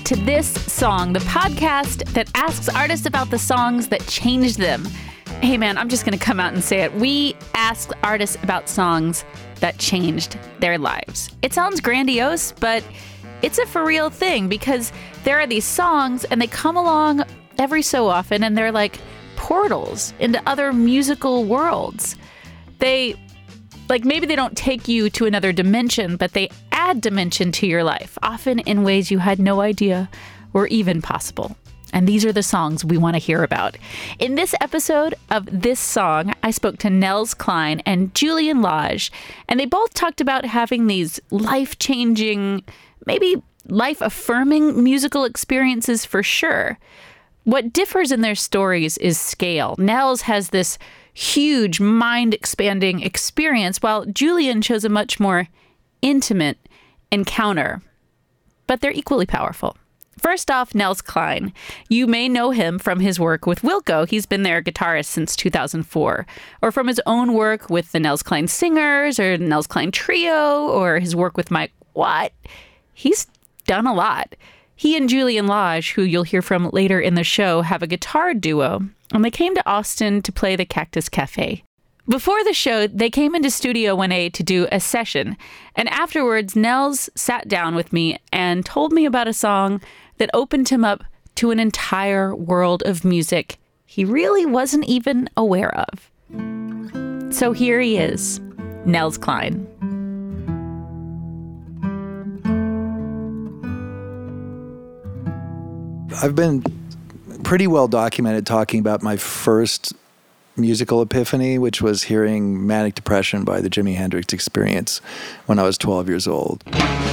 to This Song, the podcast that asks artists about the songs that changed them. Hey man, I'm just going to come out and say it. We ask artists about songs that changed their lives. It sounds grandiose, but it's a for real thing because there are these songs and they come along every so often and they're like portals into other musical worlds. Maybe they don't take you to another dimension, but they add dimension to your life, often in ways you had no idea were even possible. And these are the songs we want to hear about. In this episode of This Song, I spoke to Nels Cline and Julian Lage, and they both talked about having these life-changing, maybe life-affirming musical experiences for sure. What differs in their stories is scale. Nels has this huge, mind-expanding experience, while Julian chose a much more intimate encounter. But they're equally powerful. First off, Nels Cline. You may know him from his work with Wilco. He's been their guitarist since 2004. Or from his own work with the Nels Cline Singers or Nels Cline Trio or his work with Mike Watt. He's done a lot. He and Julian Lage, who you'll hear from later in the show, have a guitar duo, and they came to Austin to play the Cactus Cafe. Before the show, they came into Studio 1A to do a session, and afterwards, Nels sat down with me and told me about a song that opened him up to an entire world of music he really wasn't even aware of. So here he is, Nels Cline. I've been pretty well documented talking about my first musical epiphany, which was hearing Manic Depression by the Jimi Hendrix Experience when I was 12 years old.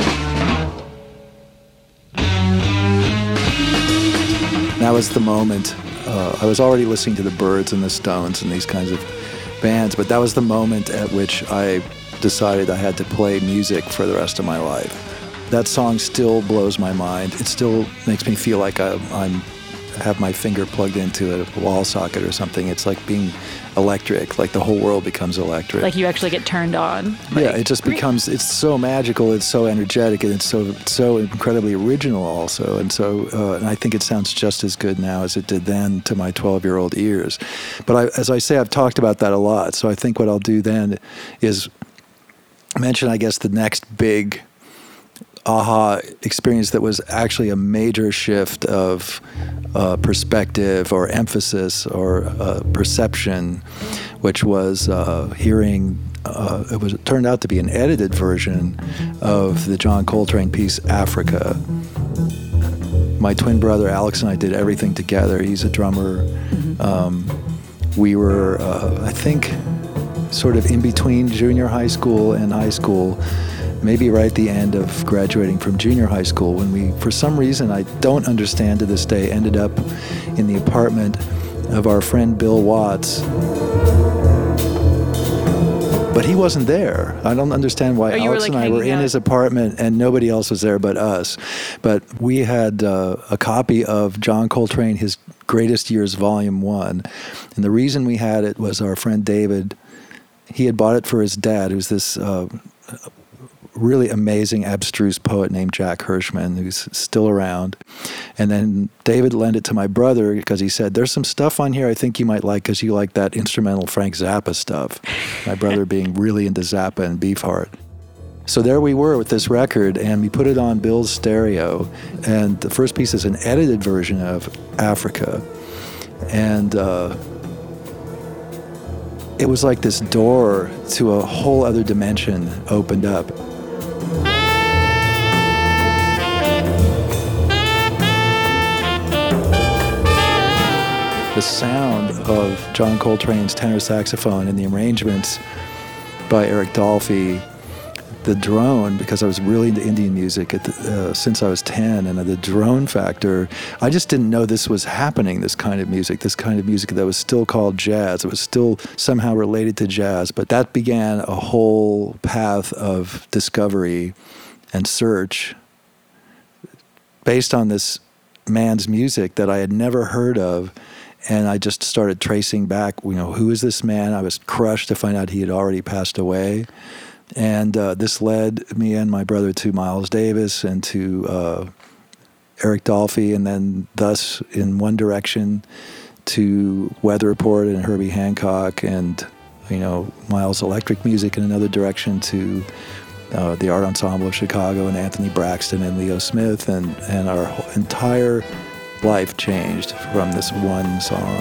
That was the moment. I was already listening to the Byrds and the Stones and these kinds of bands, but that was the moment at which I decided I had to play music for the rest of my life. That song still blows my mind. It still makes me feel like I have my finger plugged into a wall socket or something. It's like being electric, like the whole world becomes electric. Like you actually get turned on. Yeah, it just becomes, it's so magical, it's so energetic, and it's so incredibly original also. And so, and I think it sounds just as good now as it did then to my 12-year-old ears. But as I say, I've talked about that a lot. So I think what I'll do then is mention, I guess, the next big aha experience that was actually a major shift of perspective or emphasis or perception, which was hearing, it turned out to be an edited version of the John Coltrane piece, Africa. My twin brother Alex and I did everything together. He's a drummer. We were, I think, sort of in between junior high school and high school, maybe right at the end of graduating from junior high school, when we, for some reason I don't understand to this day, ended up in the apartment of our friend Bill Watts. But he wasn't there. I don't understand why Alex and I were in his apartment and nobody else was there but us. But we had a copy of John Coltrane, His Greatest Years, Volume 1. And the reason we had it was our friend David, he had bought it for his dad, who's this really amazing, abstruse poet named Jack Hirschman, who's still around. And then David lent it to my brother because he said, there's some stuff on here I think you might like because you like that instrumental Frank Zappa stuff. My brother being really into Zappa and Beefheart. So there we were with this record, and we put it on Bill's stereo. And the first piece is an edited version of Africa. And it was like this door to a whole other dimension opened up. The sound of John Coltrane's tenor saxophone and the arrangements by Eric Dolphy, the drone, because I was really into Indian music since I was 10, and the drone factor, I just didn't know this was happening, this kind of music that was still called jazz. It was still somehow related to jazz, but that began a whole path of discovery and search based on this man's music that I had never heard of. And I just started tracing back, who is this man? I was crushed to find out he had already passed away. And this led me and my brother to Miles Davis and to Eric Dolphy, and then thus in one direction to Weather Report and Herbie Hancock, and Miles' Electric Music in another direction to the Art Ensemble of Chicago and Anthony Braxton and Leo Smith, and our entire life changed from this one song.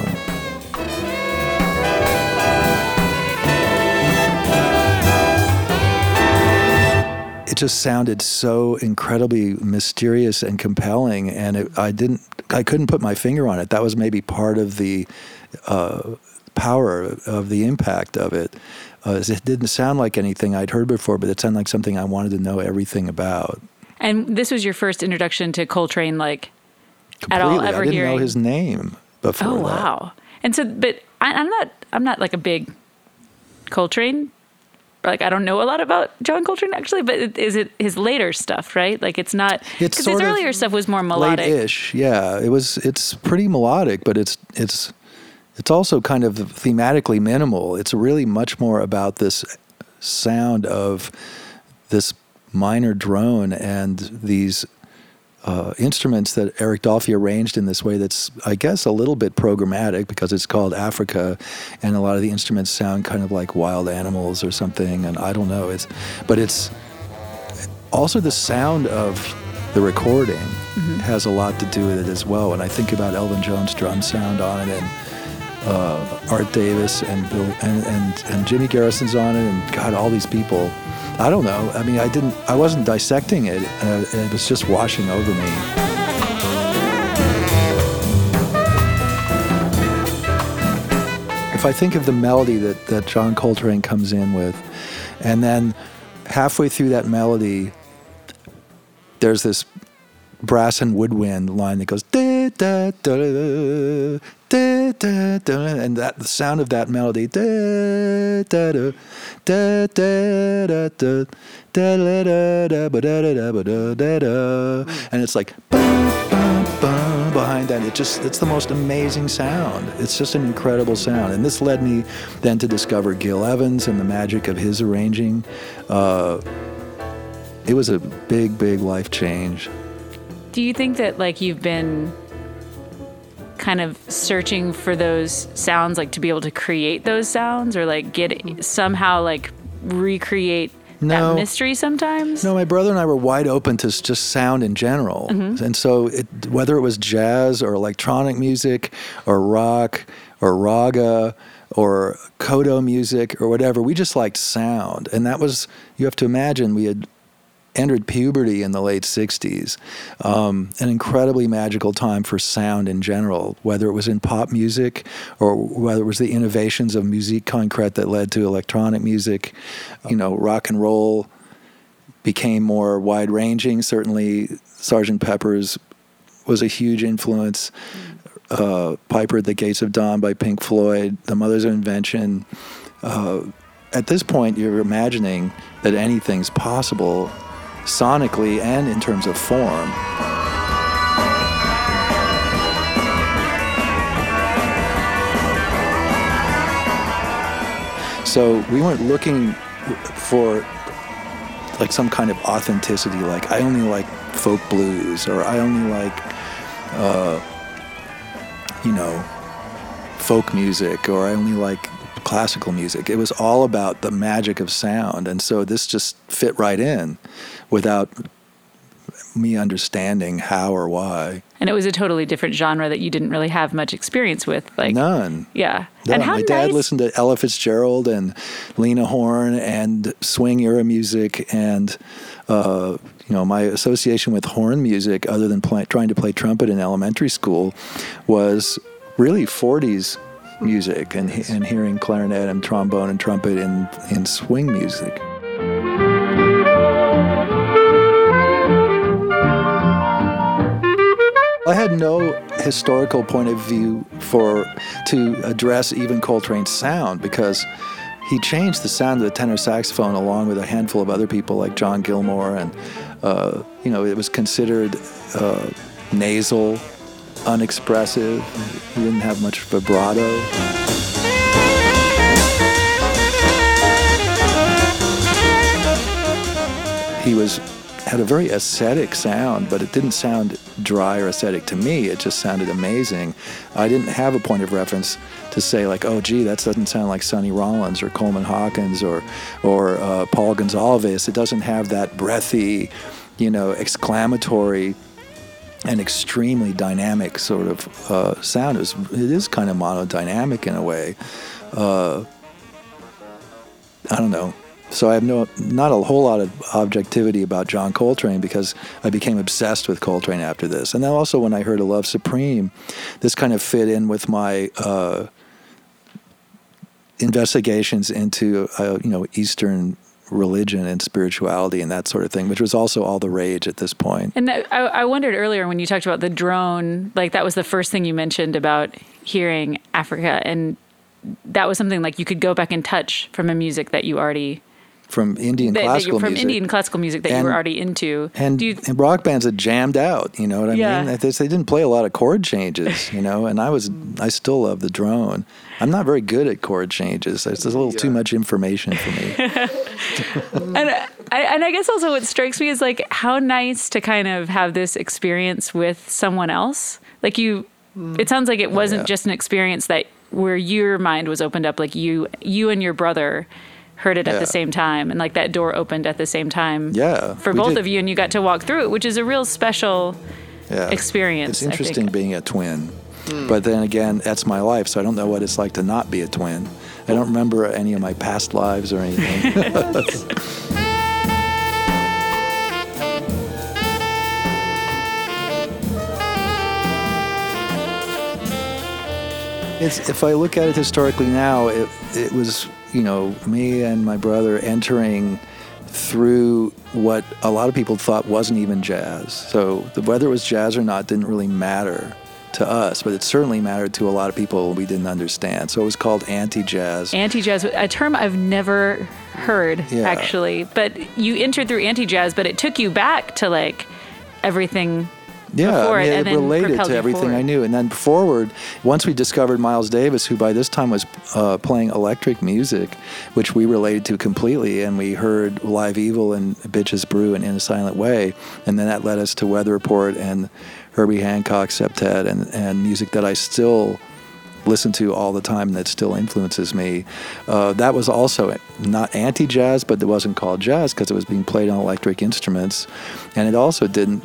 It just sounded so incredibly mysterious and compelling, and I couldn't put my finger on it. That was maybe part of the power of the impact of it. It didn't sound like anything I'd heard before, but it sounded like something I wanted to know everything about. And this was your first introduction to Coltrane, like, completely. At all, ever I didn't hearing? know his name before. Oh, wow. And so, but I'm not like a big Coltrane. Like, I don't know a lot about John Coltrane, actually, but is it his later stuff, right? Like, it's not, because his earlier stuff was more melodic. Late-ish, yeah. It's pretty melodic, but it's also kind of thematically minimal. It's really much more about this sound of this minor drone and these instruments that Eric Dolphy arranged in this way that's, I guess, a little bit programmatic because it's called Africa, and a lot of the instruments sound kind of like wild animals or something, and I don't know. But it's also the sound of the recording has a lot to do with it as well. And I think about Elvin Jones' drum sound on it, and Art Davis and Bill and Jimmy Garrison's on it, and God, all these people. I don't know. I mean, I wasn't dissecting it. It was just washing over me. If I think of the melody that John Coltrane comes in with, and then halfway through that melody, there's this brass and woodwind line that goes da da da da da da, and the sound of that melody da da da da da da da da da da da da, and it's like behind that. It's the most amazing sound. It's just an incredible sound, and this led me then to discover Gil Evans and the magic of his arranging. It was a big life change. Do you think that, like, you've been kind of searching for those sounds, like, to be able to create those sounds, or like somehow like recreate that mystery sometimes? No, my brother and I were wide open to just sound in general. And so whether it was jazz or electronic music or rock or raga or kodo music or whatever, we just liked sound. And that was, you have to imagine, we had entered puberty in the late 60s, an incredibly magical time for sound in general, whether it was in pop music or whether it was the innovations of musique concrète that led to electronic music. Rock and roll became more wide-ranging. Certainly, Sgt. Pepper's was a huge influence. Piper at the Gates of Dawn by Pink Floyd, The Mothers of Invention. At this point, you're imagining that anything's possible sonically and in terms of form. So we weren't looking for like some kind of authenticity, like I only like folk blues, or I only like folk music, or I only like classical music. It was all about the magic of sound, and so this just fit right in without me understanding how or why. And it was a totally different genre that you didn't really have much experience with. Like, none. Yeah. None. And how my dad listened to Ella Fitzgerald and Lena Horne and swing era music, and my association with horn music, other than trying to play trumpet in elementary school, was really 40s music and hearing clarinet and trombone and trumpet in swing music. I had no historical point of view to address even Coltrane's sound, because he changed the sound of the tenor saxophone along with a handful of other people like John Gilmore, and it was considered nasal, unexpressive. He didn't have much vibrato. He was had a very ascetic sound, but it didn't sound dry or ascetic to me. It just sounded amazing. I didn't have a point of reference to say like, oh, gee, that doesn't sound like Sonny Rollins or Coleman Hawkins or Paul Gonsalves. It doesn't have that breathy, exclamatory and extremely dynamic sort of sound. It is kind of monodynamic in a way. I don't know. So I have not a whole lot of objectivity about John Coltrane because I became obsessed with Coltrane after this. And then also when I heard A Love Supreme, this kind of fit in with my investigations into Eastern religion and spirituality and that sort of thing, which was also all the rage at this point. And I wondered earlier when you talked about the drone, like that was the first thing you mentioned about hearing Africa, and that was something like you could go back and touch from a music that you already... From Indian classical music. From Indian classical music that you were already into. And rock bands had jammed out, you know what I mean? They didn't play a lot of chord changes, and I still love the drone. I'm not very good at chord changes. There's a little too much information for me. And I guess also what strikes me is like how nice to kind of have this experience with someone else. Like it sounds like it wasn't just an experience that where your mind was opened up, like you and your brother heard it at the same time, and like that door opened at the same time for both of you, and you got to walk through it, which is a real special experience. It's interesting being a twin. But then again, that's my life, so I don't know what it's like to not be a twin. I don't remember any of my past lives or anything. If I look at it historically now, it was, me and my brother entering through what a lot of people thought wasn't even jazz. So whether it was jazz or not didn't really matter to us, but it certainly mattered to a lot of people we didn't understand. So it was called anti-jazz. Anti-jazz, a term I've never heard, actually. But you entered through anti-jazz, but it took you back to like everything before it, and it related to everything forward. I knew. And then forward, once we discovered Miles Davis, who by this time was playing electric music, which we related to completely, and we heard Live Evil and Bitches Brew and In a Silent Way, and then that led us to Weather Report and Herbie Hancock Septet and music that I still listen to all the time that still influences me. That was also not anti-jazz, but it wasn't called jazz because it was being played on electric instruments, and it also didn't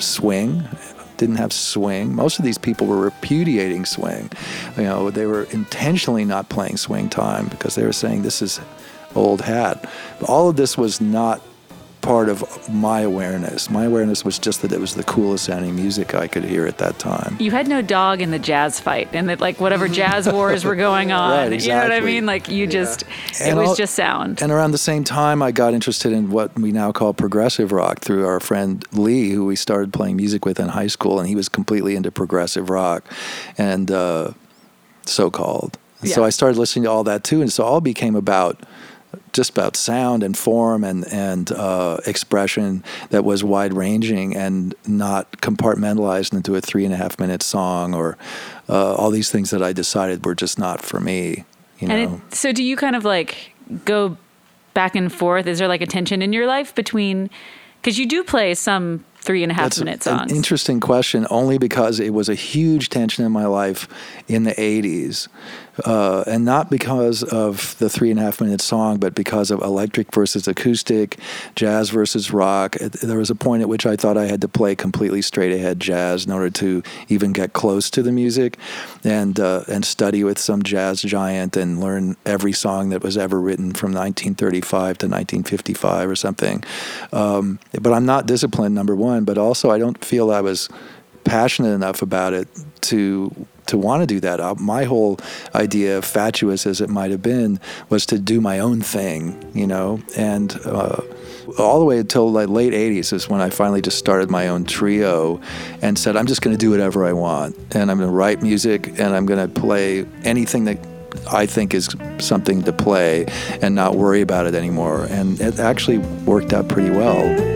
have swing. Most of these people were repudiating swing. They were intentionally not playing swing time because they were saying this is old hat. But all of this was not part of my awareness. My awareness was just that it was the coolest sounding music I could hear at that time. You had no dog in the jazz fight, and that like whatever jazz wars were going on, right, exactly. You know what I mean? Like it was just sound. And around the same time, I got interested in what we now call progressive rock through our friend Lee, who we started playing music with in high school, and he was completely into progressive rock, and so-called. Yeah. So I started listening to all that too, and so it all became about sound and form and expression that was wide-ranging and not compartmentalized into a 3.5 minute song or all these things that I decided were just not for me. So do you kind of like go back and forth? Is there like a tension in your life between, because you do play some 3.5 minute songs? That's an interesting question, only because it was a huge tension in my life in the 80s. And not because of the 3.5 minute song, but because of electric versus acoustic, jazz versus rock. There was a point at which I thought I had to play completely straight ahead jazz in order to even get close to the music, and study with some jazz giant and learn every song that was ever written from 1935 to 1955 or something. But I'm not disciplined, number one, but also I don't feel I was passionate enough about it to want to do that. My whole idea, fatuous as it might have been, was to do my own thing, and all the way until like late 80s is when I finally just started my own trio and said, I'm just going to do whatever I want, and I'm going to write music, and I'm going to play anything that I think is something to play and not worry about it anymore. And it actually worked out pretty well.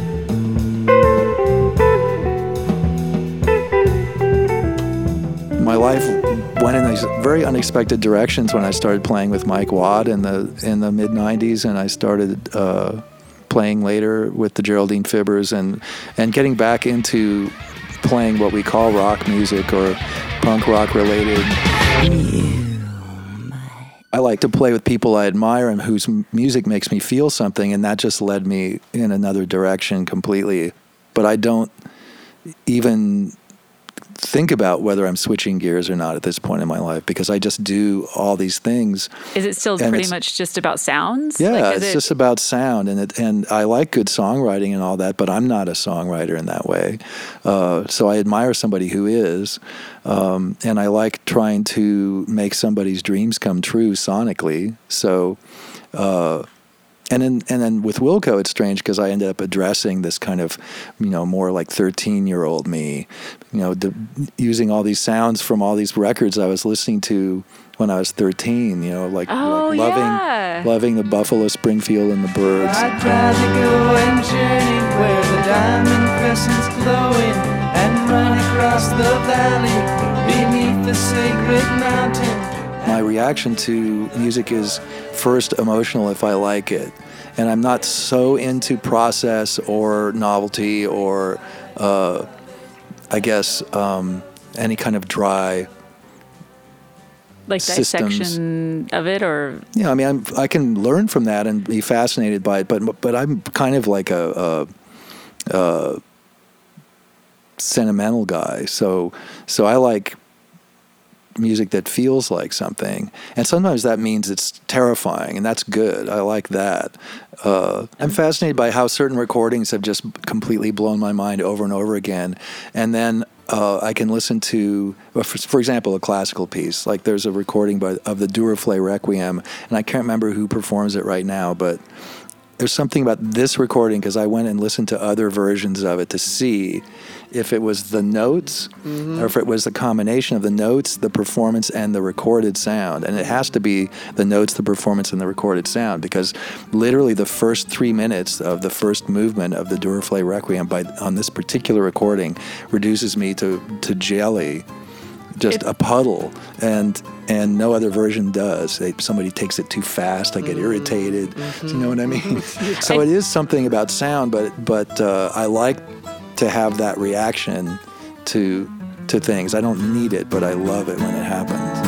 My life went in these very unexpected directions when I started playing with Mike Watt in the mid-90s, and I started playing later with the Geraldine Fibbers, and getting back into playing what we call rock music or punk rock related. I like to play with people I admire and whose music makes me feel something, and that just led me in another direction completely. But I don't even think about whether I'm switching gears or not at this point in my life, because I just do all these things. Is it still pretty much just about sounds? Yeah, it's just about sound, and I like good songwriting and all that, but I'm not a songwriter in that way. So I admire somebody who is, and I like trying to make somebody's dreams come true sonically. So. And then with Wilco, it's strange because I ended up addressing this kind of, more like 13-year-old me, using all these sounds from all these records I was listening to when I was 13, loving the Buffalo Springfield and the Byrds. I'd rather go and journey where the diamond crescent's glowing and run across the valley beneath the sacred mountain. My reaction to music is first emotional if I like it. And I'm not so into process or novelty or, any kind of dry systems. Dissection of it, or? Yeah, I can learn from that and be fascinated by it, but I'm kind of like a sentimental guy. So I like music that feels like something, and sometimes that means it's terrifying, and that's good. I like that. I'm fascinated by how certain recordings have just completely blown my mind over and over again, and then I can listen to, for example, a classical piece. Like there's a recording of the Duruflé Requiem, and I can't remember who performs it right now, but there's something about this recording, because I went and listened to other versions of it to see if it was the notes or if it was the combination of the notes, the performance, and the recorded sound. And it has to be the notes, the performance, and the recorded sound, because literally the first 3 minutes of the first movement of the Duruflé Requiem on this particular recording reduces me to jelly. Just a puddle, and no other version does. Somebody takes it too fast, I get irritated. You know what I mean? So it is something about sound, but I like to have that reaction to things. I don't need it, but I love it when it happens.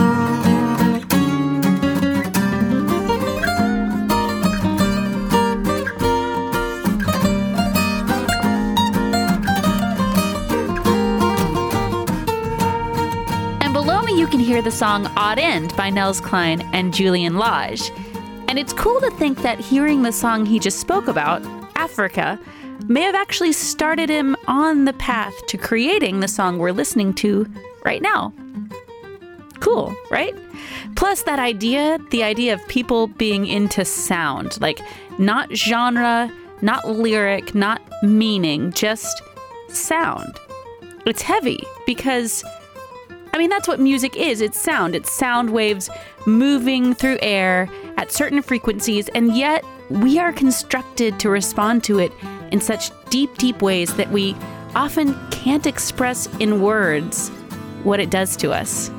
You can hear the song Odd End by Nels Cline and Julian Lage. And it's cool to think that hearing the song he just spoke about, Africa, may have actually started him on the path to creating the song we're listening to right now. Cool, right? Plus the idea of people being into sound, like not genre, not lyric, not meaning, just sound. It's heavy because that's what music is. It's sound. It's sound waves moving through air at certain frequencies, and yet we are constructed to respond to it in such deep, deep ways that we often can't express in words what it does to us.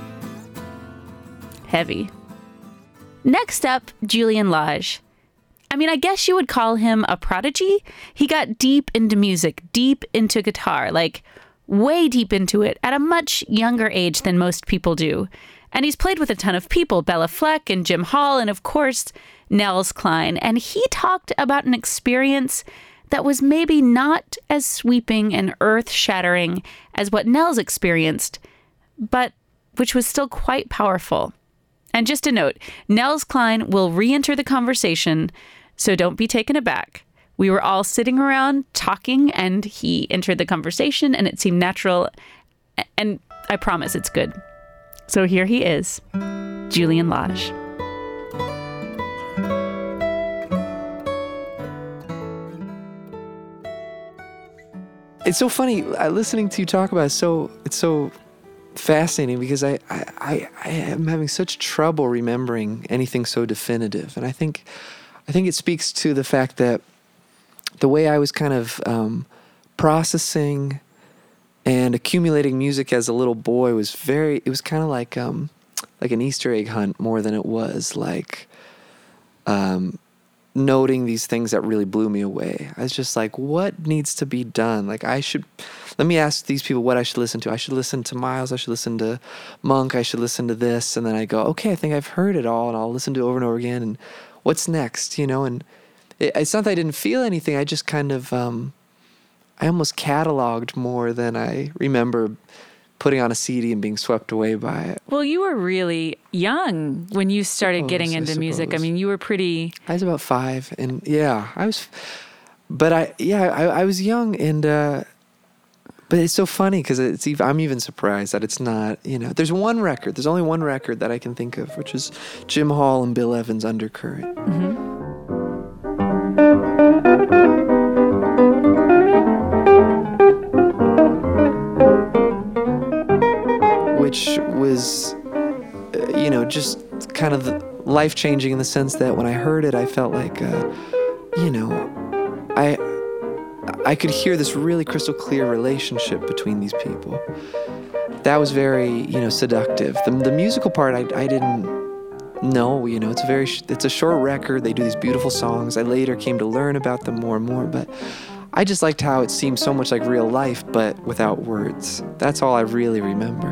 Heavy. Next up, Julian Lage. I guess you would call him a prodigy. He got deep into music, deep into guitar, like way deep into it at a much younger age than most people do. And he's played with a ton of people, Bella Fleck and Jim Hall, and of course, Nels Cline. And he talked about an experience that was maybe not as sweeping and earth-shattering as what Nels experienced, but which was still quite powerful. And just a note, Nels Cline will re-enter the conversation, so don't be taken aback. We were all sitting around talking, and he entered the conversation, and it seemed natural, and I promise it's good. So here he is, Julian Lage. It's so funny listening to you talk about it. It's so fascinating, because I am having such trouble remembering anything so definitive, and I think it speaks to the fact that the way I was kind of processing and accumulating music as a little boy was kind of like an Easter egg hunt more than it was like noting these things that really blew me away. I was just like, what needs to be done? Like, let me ask these people what I should listen to. I should listen to Miles. I should listen to Monk. I should listen to this. And then I go, okay, I think I've heard it all, and I'll listen to it over and over again. And what's next, And it's not that I didn't feel anything. I just kind of, I almost cataloged more than I remember putting on a CD and being swept away by it. Well, you were really young when you started getting into music. I mean, you were pretty... I was about 5, and I was... But I was young, and... but it's so funny, because I'm even surprised that it's not, There's only one record that I can think of, which is Jim Hall and Bill Evans' Undercurrent. Mm-hmm. Which was, just kind of life-changing in the sense that when I heard it, I felt like, I could hear this really crystal clear relationship between these people. That was very, seductive. The musical part, I didn't know, it's a short record. They do these beautiful songs. I later came to learn about them more and more, but I just liked how it seemed so much like real life, but without words. That's all I really remember.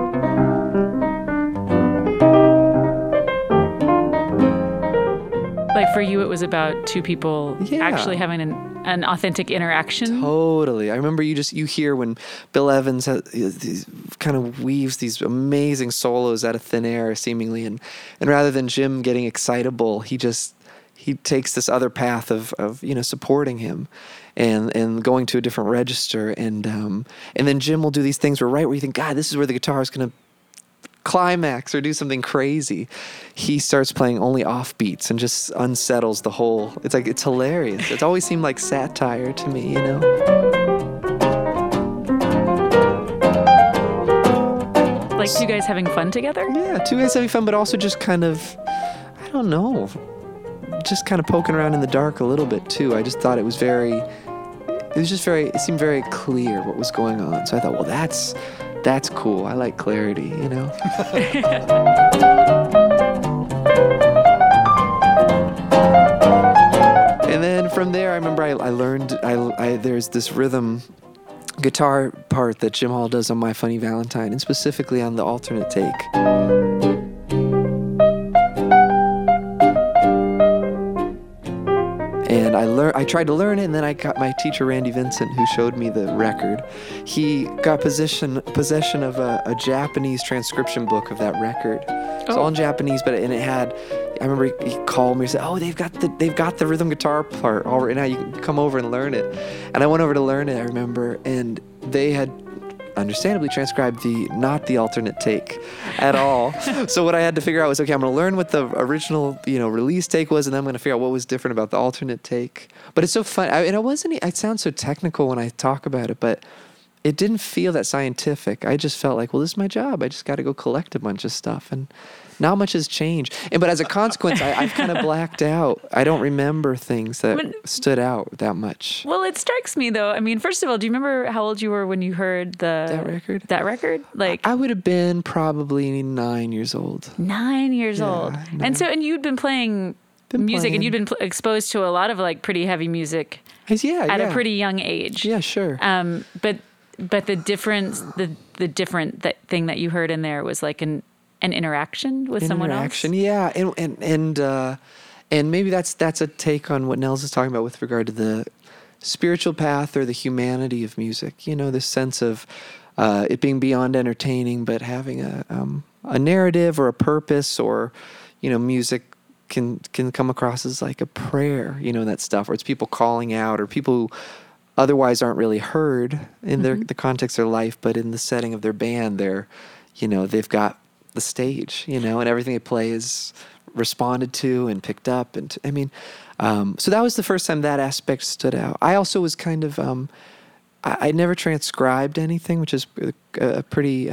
Like for you, it was about two people actually having an authentic interaction. Totally. I remember you hear when Bill Evans kind of weaves these amazing solos out of thin air, seemingly, and rather than Jim getting excitable, he takes this other path of supporting him and going to a different register, and then Jim will do these things where you think, God, this is where the guitar is going to climax or do something crazy. He starts playing only off beats and just unsettles the whole. It's hilarious. It's always seemed like satire to me, Like two guys having fun together? Yeah, two guys having fun, but also just kind of, I don't know, just kind of poking around in the dark a little bit too. I just thought it seemed very clear what was going on. So I thought, well, that's cool. I like clarity, And then from there, I remember I learned, there's this rhythm guitar part that Jim Hall does on My Funny Valentine, and specifically on the alternate take. And I tried to learn it, and then I got my teacher, Randy Vincent, who showed me the record. He got possession of a Japanese transcription book of that record. It's all in Japanese, and it had, I remember he called me and said, oh, they've got the rhythm guitar part all right now. You can come over and learn it. And I went over to learn it, I remember, and they had understandably transcribed not the alternate take at all. So what I had to figure out was, okay, I'm going to learn what the original, release take was, and then I'm going to figure out what was different about the alternate take. But it's so fun. It sounds so technical when I talk about it, but it didn't feel that scientific. I just felt like, well, this is my job. I just got to go collect a bunch of stuff, and not much has changed. But as a consequence, I've kind of blacked out. I don't remember things that stood out that much. Well, it strikes me, though. I mean, first of all, do you remember how old you were when you heard that record? Like, I would have been probably 9 years old. 9 years old. And you'd been playing music, and you'd been exposed to a lot of like pretty heavy music at a pretty young age. Yeah, sure. But the difference, the different thing that you heard in there was like an interaction with someone else. Yeah, and maybe that's a take on what Nels is talking about with regard to the spiritual path or the humanity of music. This sense of it being beyond entertaining, but having a narrative or a purpose, or music can come across as like a prayer. That stuff, or it's people calling out, or people who otherwise aren't really heard in the context of their life, but in the setting of their band, they've got the stage, and everything they play is responded to and picked up. And so that was the first time that aspect stood out. I also was kind of, I never transcribed anything, which is a pretty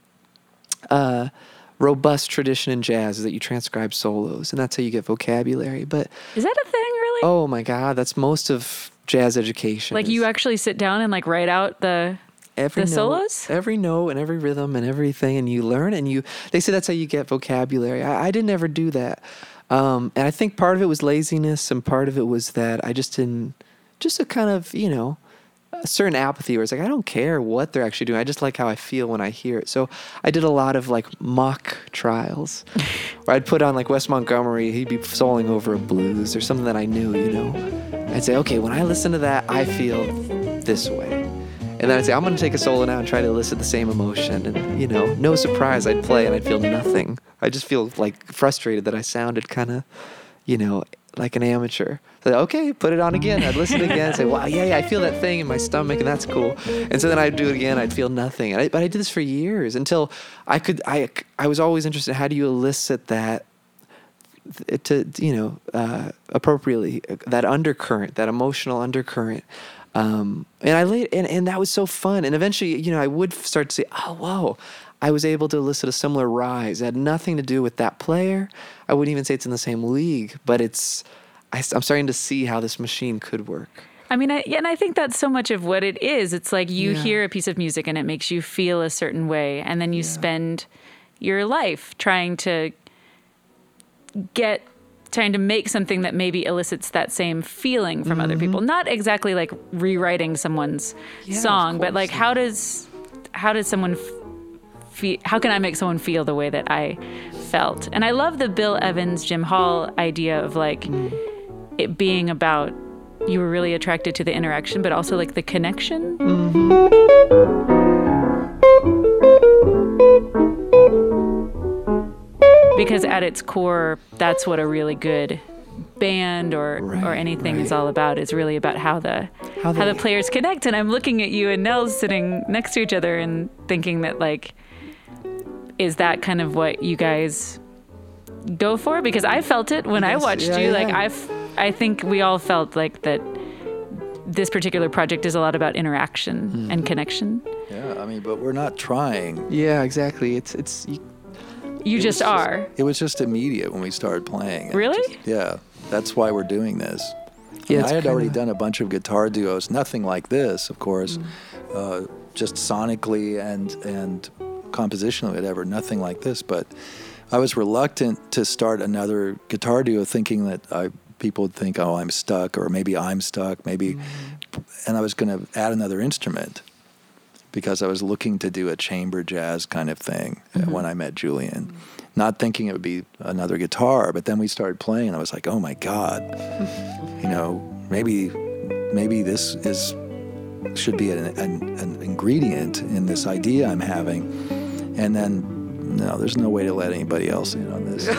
robust tradition in jazz, is that you transcribe solos, and that's how you get vocabulary. But is that a thing, really? Oh my God, that's most of jazz education. Like you actually sit down and like write out the solos? Every note and every rhythm and everything, and you learn, and they say that's how you get vocabulary. I didn't ever do that. And I think part of it was laziness, and part of it was that I just didn't, just a kind of, a certain apathy where it's like, I don't care what they're actually doing. I just like how I feel when I hear it. So I did a lot of like mock trials where I'd put on like Wes Montgomery. He'd be souling over a blues or something that I knew, I'd say, okay, when I listen to that, I feel this way. And then I'd say, I'm going to take a solo now and try to elicit the same emotion. And, no surprise, I'd play and I'd feel nothing. I just feel like frustrated that I sounded kind of, like an amateur. So, okay, put it on again. I'd listen again and say, wow, yeah, I feel that thing in my stomach and that's cool. And so then I'd do it again. I'd feel nothing. But I did this for years until I was always interested in how do you elicit that to, appropriately, that undercurrent, that emotional undercurrent. And that was so fun. And eventually, I would start to say, oh, whoa, I was able to elicit a similar rise. It had nothing to do with that player. I wouldn't even say it's in the same league, but I'm starting to see how this machine could work. I mean, and I think that's so much of what it is. It's like you hear a piece of music and it makes you feel a certain way, and then you spend your life trying to make something that maybe elicits that same feeling from other people. Not exactly like rewriting someone's song, but like how does someone feel? How can I make someone feel the way that I felt? And I love the Bill Evans, Jim Hall idea of like it being about you were really attracted to the interaction, but also like the connection. Because at its core, that's what a really good band or anything is all about. Is really about how the players connect. And I'm looking at you and Nels sitting next to each other and thinking that like, is that kind of what you guys go for? Because I felt it when I watched you. Like I think we all felt like that. This particular project is a lot about interaction and connection. Yeah, I mean, but we're not trying. Yeah, exactly. It's. You just are. It was just immediate when we started playing. Really? Yeah, that's why we're doing this. Yeah, I had already done a bunch of guitar duos, nothing like this, of course, just sonically and compositionally, whatever, nothing like this. But I was reluctant to start another guitar duo, thinking that people would think, oh, I'm stuck, or maybe I'm stuck, maybe, and I was going to add another instrument, because I was looking to do a chamber jazz kind of thing when I met Julian, not thinking it would be another guitar. But then we started playing, and I was like, oh my God, maybe this should be an ingredient in this idea I'm having. And then, no, there's no way to let anybody else in on this.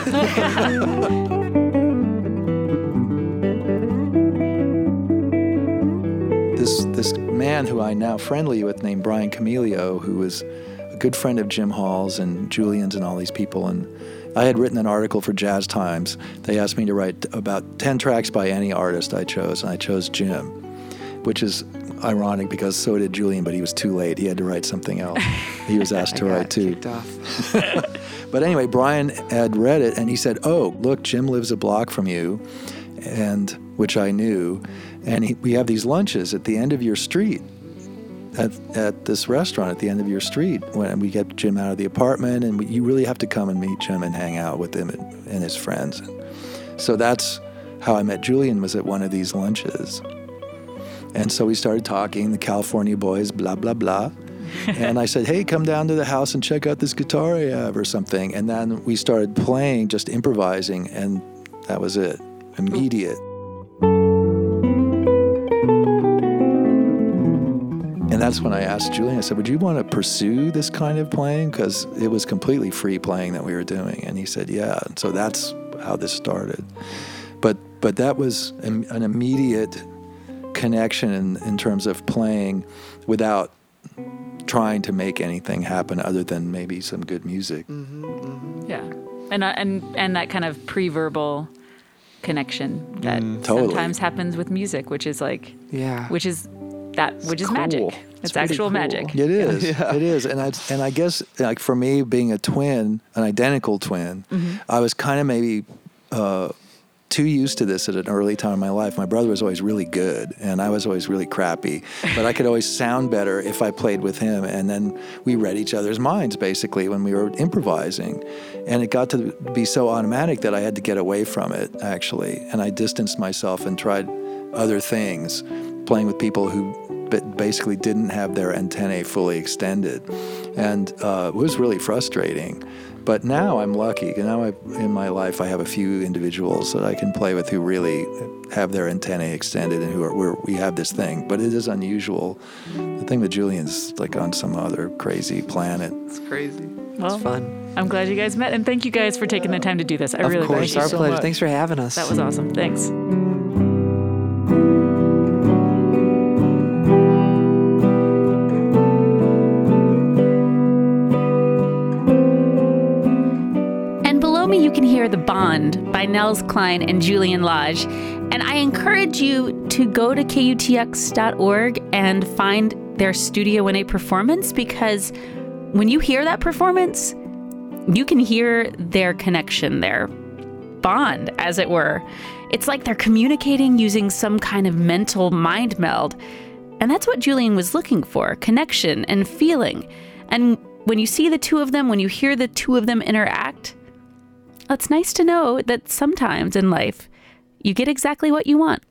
This man who I'm now friendly with named Brian Camilio, who was a good friend of Jim Hall's and Julian's and all these people. And I had written an article for Jazz Times. They asked me to write about 10 tracks by any artist I chose, and I chose Jim, which is ironic because so did Julian, but he was too late. He had to write something else. He was asked to write too. But anyway, Brian had read it, and he said, oh, look, Jim lives a block from you, and which I knew. And we have these lunches at the end of your street, at this restaurant at the end of your street, when we get Jim out of the apartment, and you really have to come and meet Jim and hang out with him and his friends. So that's how I met Julian, was at one of these lunches. And so we started talking, the California boys, blah, blah, blah. And I said, hey, come down to the house and check out this guitar I have or something. And then we started playing, just improvising, and that was it, immediate. And that's when I asked Julian, I said, would you want to pursue this kind of playing? Because it was completely free playing that we were doing. And he said, yeah. And so that's how this started. But that was an immediate connection in terms of playing without trying to make anything happen other than maybe some good music. Yeah. And that kind of pre-verbal connection that totally sometimes happens with music, which is like, which is cool. magic. It's actual magic. It is. It is. And I guess, like, for me, being a twin, an identical twin, I was kind of maybe too used to this at an early time in my life. My brother was always really good, and I was always really crappy. But I could always sound better if I played with him. And then we read each other's minds, basically, when we were improvising. And it got to be so automatic that I had to get away from it, actually. And I distanced myself and tried other things, playing with people who basically didn't have their antennae fully extended. And it was really frustrating. But now I'm lucky. Now in my life, I have a few individuals that I can play with who really have their antennae extended and we have this thing. But it is unusual. The thing with Julian's like on some other crazy planet. It's crazy. Well, it's fun. I'm glad you guys met, and thank you guys for taking the time to do this. I really appreciate it. Of course, our pleasure. Much. Thanks for having us. That was awesome. Thanks. You can hear The Bond by Nels Cline and Julian Lage. And I encourage you to go to KUTX.org and find their Studio in a performance, because when you hear that performance, you can hear their connection, their bond, as it were. It's like they're communicating using some kind of mental mind meld. And that's what Julian was looking for, connection and feeling. And when you see the two of them, when you hear the two of them interact, it's nice to know that sometimes in life, you get exactly what you want.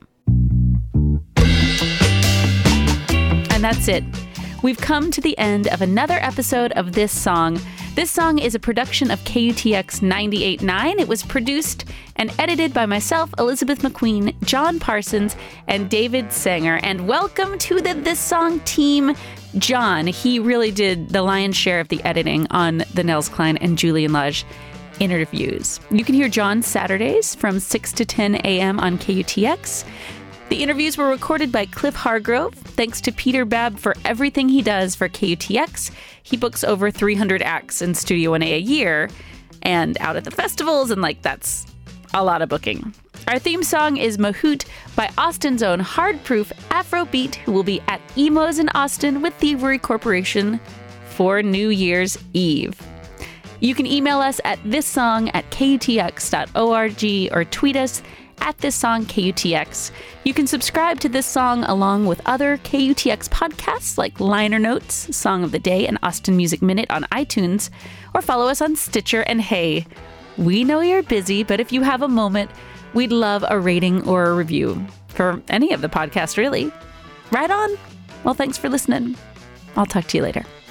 And that's it. We've come to the end of another episode of This Song. This Song is a production of KUTX 98.9. It was produced and edited by myself, Elizabeth McQueen, John Parsons, and David Sanger. And welcome to the This Song team, John. He really did the lion's share of the editing on the Nels Cline and Julian Lage interviews. You can hear John Saturdays from 6 to 10 a.m. on KUTX. The interviews were recorded by Cliff Hargrove. Thanks to Peter Babb for everything he does for KUTX. He books over 300 acts in Studio 1A a year and out at the festivals, and that's a lot of booking. Our theme song is Mahout by Austin's own Hardproof Afrobeat, who will be at Emos in Austin with Thievery Corporation for New Year's Eve. You can email us at thissong@kutx.org or tweet us at thissongkutx. You can subscribe to This Song along with other KUTX podcasts like Liner Notes, Song of the Day, and Austin Music Minute on iTunes, or follow us on Stitcher. And hey, we know you're busy, but if you have a moment, we'd love a rating or a review for any of the podcasts, really. Right on. Well, thanks for listening. I'll talk to you later.